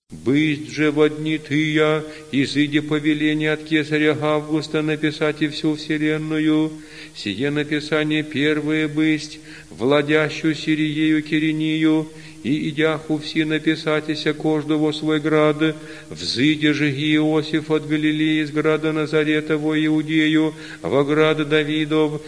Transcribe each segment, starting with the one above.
Бысть же во дни тыя, изыди повеление от кесаря Августа написать и всю вселенную, сие написание первое бысть, владящую Сириею Киринию, и идяху все написатися каждого свой град, взыди же Иосиф от Галилеи из града Назарета во Иудею, во град Давидов,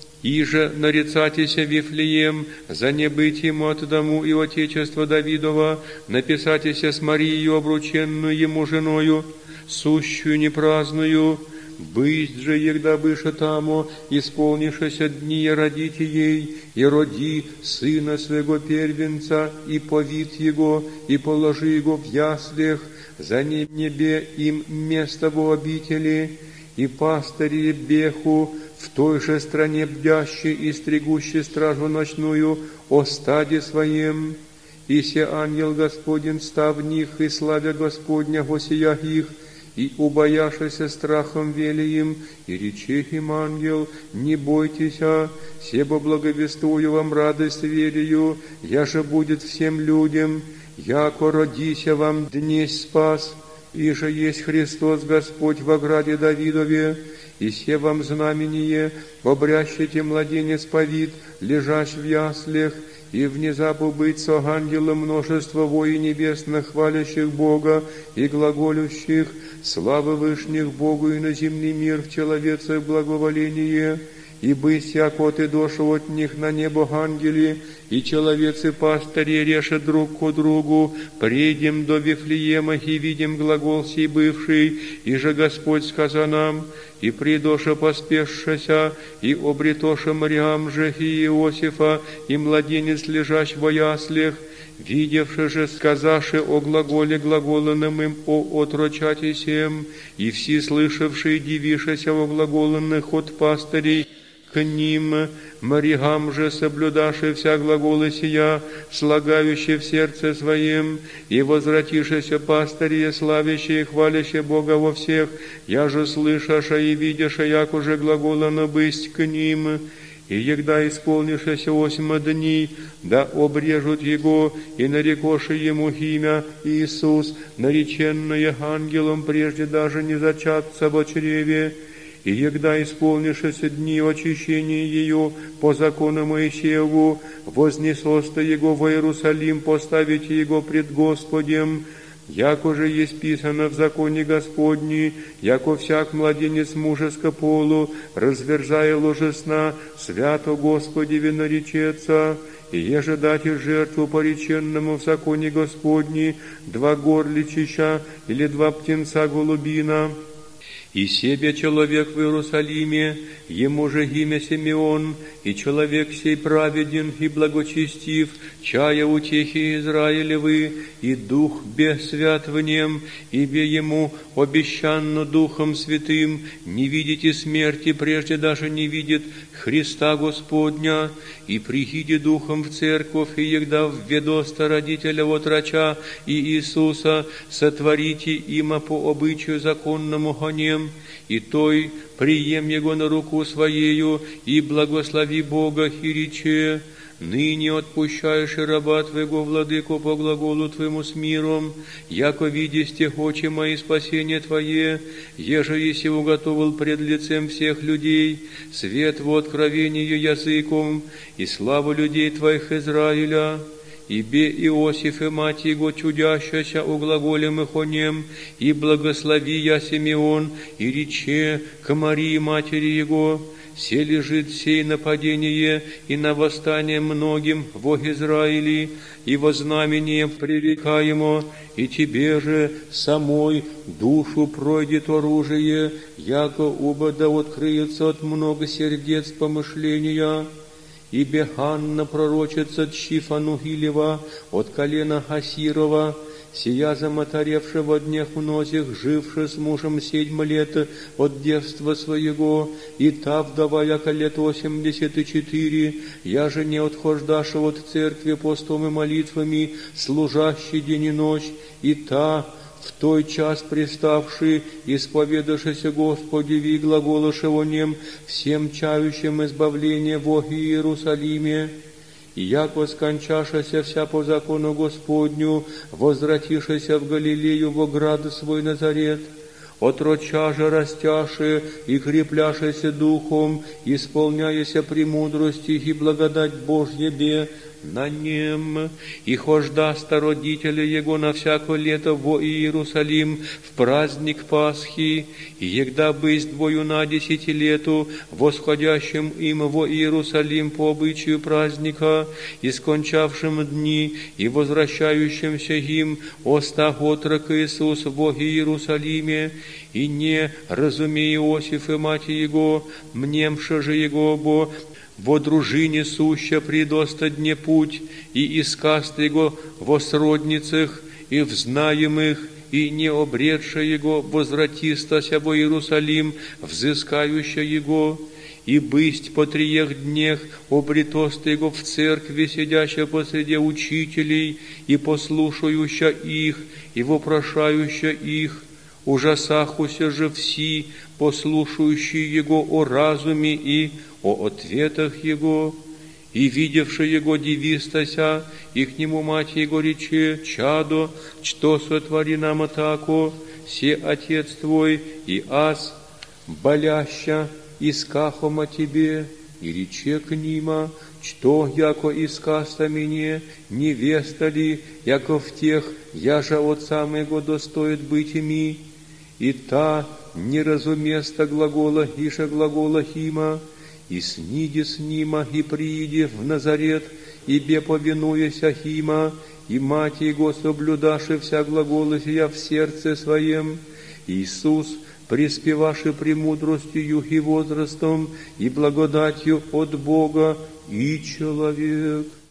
иже нарицатися Вифлеем, за небытием от дому и отечества Давидова, написатися с Марией, обрученную ему женою, сущую непраздную, бысть же, егда быше тамо, исполнившися дни родите ей, и роди сына своего первенца, и повид его, и положи его в яслях, за небе им место в обители, и пастыри беху, в той же стране бдящий и стригущий стражу ночную о стаде своем, и се ангел Господень став в них, и славя Господня госия их, и убояшися страхом вели им, и речи им ангел, не бойтесь, себо благовествую вам радость верию, я же будет всем людям, яко родися вам днесь спас, и же есть Христос Господь во граде Давидове, и се вам знамение, обрящите младенец повид, лежащ в яслях, и внезапу быть со ангелом множество вои небесных, хвалящих Бога и глаголющих, славы вышних Богу и на земный мир в человецах благоволение, и быть яко ты дошу от них на небо ангели, и человецы пастыри решат друг ко другу, придем до Вифлеема и видим глагол сей бывший, и же Господь сказа нам, и придоша поспешшася, и обретоша Мариам же и Иосифа, и младенец лежащ во яслях, видевши же, сказавши о глаголе глаголенным им о отрочати сем, и все слышавшие дивишися о глаголенных от пастырей, к ним, Мариам же, соблюдаши вся глаголы сия, слагающие в сердце своем, и возвратишися пастыри, славящие и хвалящие Бога во всех, я же слышаша и видяша, як уже глаголано бысть к ним, и егда исполнишься 8 дней, да обрежут его, и нарекоши ему имя Иисус, нареченное ангелом, прежде даже не зачаться во чреве, и егда исполнишься дни очищения ее по закону Моисееву, вознесоста его в Иерусалим, поставите его пред Господем, яко же есть писано в законе Господни, яко всяк младенец мужеско полу, разверзая ложе сна, свято Господеве наречется, и еже дати жертву пореченному в законе Господни 2 горличища или 2 птенца голубина, и себе человек в Иерусалиме, ему же имя Симеон, и человек сей праведен и благочестив, чая утехи Израилевы, и дух бессвят в нем, ибо ему обещанно Духом Святым, не видите смерти, прежде даже не видит Христа Господня, и прииди Духом в церковь, и егда введоста родителя отроча и Иисуса, сотворите има по обычаю законному гонем, и той прием его на руку своею, и благослови Бога, и рече, ныне отпущаешь и раба Твоего, владыку, по глаголу Твоему с миром, яко видисте очи мои спасение Твое, еже еси уготовил пред лицем всех людей, свет в откровении языком, и славу людей Твоих Израиля. Ибе Иосиф и мать его чудящаяся о глаголе мехонем, и благослови я Симеон, и рече к Марии матери его, се лежит сей нападение и на восстание многим во Израиле, и во знамение пререкаемо, и тебе же самой душу пройдет оружие, яко оба да открыется от много сердец помышления. Ибо Ханна пророчица тщифа Нугилева от колена Хасирова, сия замотаревши во днях многих, живши с мужем 7 лет от девства своего, и та вдова яко лет 84, я же не отхождаша от церкви постом и молитвами, служащий день и ночь, и та в той час приставший, исповедавшийся Господеви и глаголоши о нем всем чающим избавление во Иерусалиме, и яко скончашася вся по закону Господню, возвратишася в Галилею во град свой Назарет, отроча же растяше и крепляшася духом, исполняяся премудрости и благодать Божьебе на нем, и хождаста родителя его на всякое лето во Иерусалим в праздник Пасхи, и егда бысть двою на 10 лету, восходящим им во Иерусалим по обычаю праздника, и скончавшим дни, и возвращающимся им, остах отрок Иисус во Иерусалиме, и не разумей Иосиф и мать его, мнемша же его бо, во дружине суща предоста дне путь, и искаст его во сродницах, и в знаемых, и не обретша его, возвратистася во Иерусалим, взыскающа его, и бысть по 3 днях обретоста его в церкви, сидяща посреди учителей, и послушающа их, и вопрошающа их, ужасахуся же все, послушающие его о разуме и о ответах его, и видевши его дивистася, и к нему мать его рече: чадо, что сотвори нам тако, се отец твой, и аз, боляща, искахом о тебе, и рече к нима: что, яко искаста мне, невеста ли, яко в тех, яжа отца моего достоит быть ими, и та неразуместа глагола, иша глагола хима, и сниди с нима, и прииди в Назарет, и бе повинуяся хима, и мать его соблюдаши вся глагола сия в сердце своем. Иисус, приспеваши премудростью и возрастом, и благодатью от Бога, и человек.